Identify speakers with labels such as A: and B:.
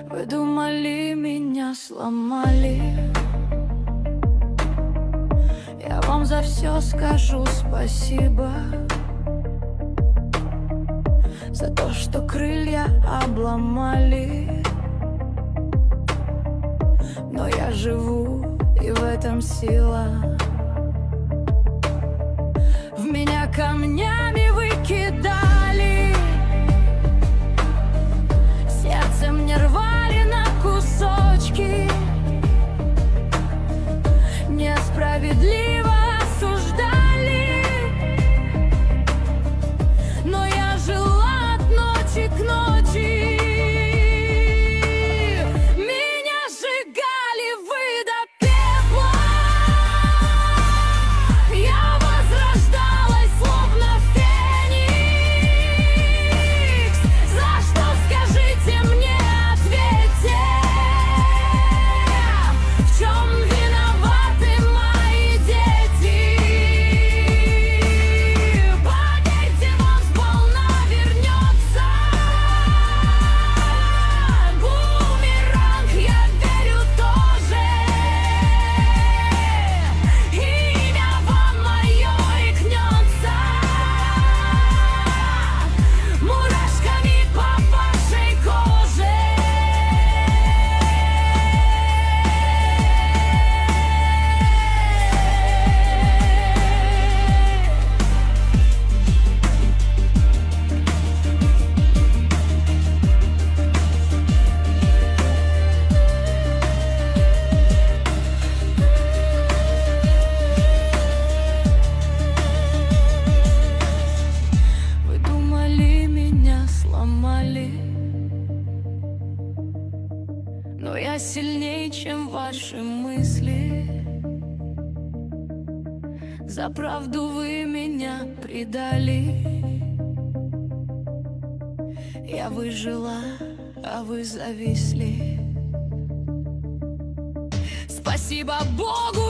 A: Вы думали, меня сломали. Я вам за все скажу спасибо, за то, что крылья обломали. Но я живу, и в этом сила. В меня камнями вы кидали, сердце мне рвали на кусочки, несправедливо осуждали. Но я жила от ночи к ночи. Меня сжигали вы до пепла. Я возрождалась, словно феникс. За что, скажите мне, ответьте? В чем виноваты мои дети? Поверьте, вам сполна вернется бумеранг, я верю тоже. Имя вам мое икнется мурашками по вашей коже. Вы думали, меня сломали, но я сильнее, чем ваши мысли. За правду вы меня предали. Я выжила, а вы зависли. Спасибо Богу,